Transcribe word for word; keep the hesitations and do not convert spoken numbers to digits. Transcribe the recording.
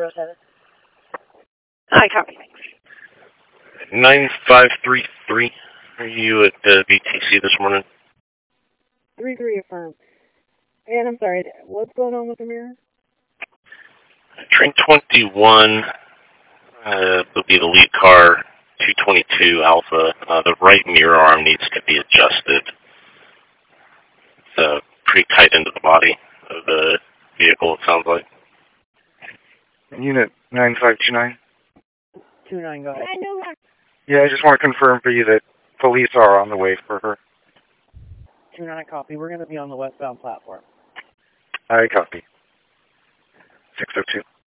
zero seven. Hi, copy. nine five three three. Are you at the B T C this morning? three three affirm. And I'm sorry, what's going on with the mirror? Train twenty-one uh, will be the lead car, two twenty-two Alpha. Uh, the right mirror arm needs to be adjusted. It's uh, pretty tight into the body of the vehicle, it sounds like. Unit nine five two nine. two nine, go ahead. Yeah, I just want to confirm for you that police are on the way for her. two nine, copy. We're going to be on the westbound platform. I copy. six oh two.